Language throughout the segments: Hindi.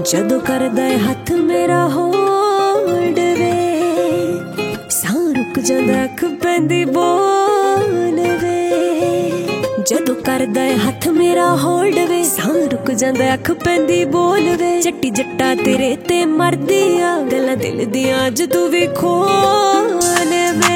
जदों करदा है हथ मेरा होल्ड वे, सां रुक जांदा अख पैंदी बोल वे। जदों करदा है हथ मेरा होल्ड वे, सां रुक जांदा अख पैंदी बोल वे। जट्टी जट्टा तेरे ते मरदी आ गल्लां दिल दियां अज तू वी खोल वे।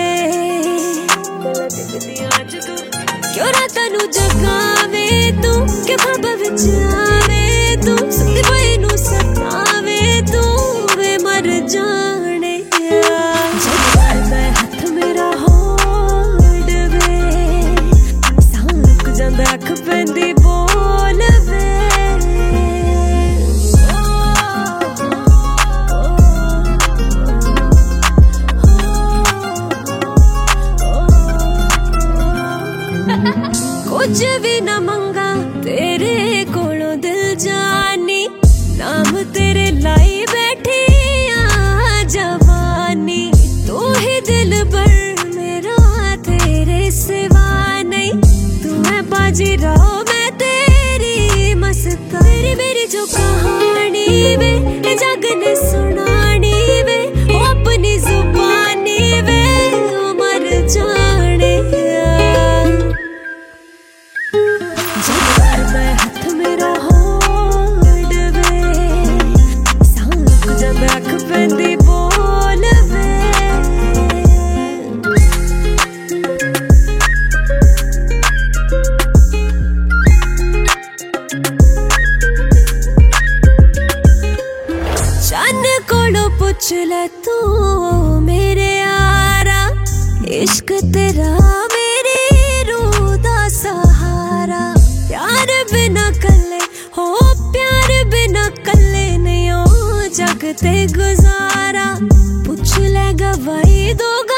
क्यों रातां नूं जगावे तू कि ख्वाबां विच आवे तू, सुत्ते पए नूं सतावे तू वे मर जाने। जदों करदा है हथ मेरा होल्ड वे, सां रुक जांदा अख पैंदी बोल वे। कुछ भी न मंगा तेरे कोलों दिल जानी, नाम तेरे लाई बैठी आ जवानी। तू ही दिल पर मेरा तेरे सिवा नहीं, तू है बाजी रहो मैं तेरी मस्ता। तेरी मेरी जो कहानी वे जग ने सुनानी वे, ओ अपनी जुबानी वे ओ मर जाने। हथ मेरा होल्ड वे, सां रुक जांदा अख पैंदी बोल वे। चन्न कोलों पुछ ले तू मेरे यारा, इश्क तेरा मेरी रूह दा सहारा। प्यार बिना कल्ले हो, प्यार बिना कल्ले नहीं हो जग ते गुजारा। पुछ ले गवाही दोगा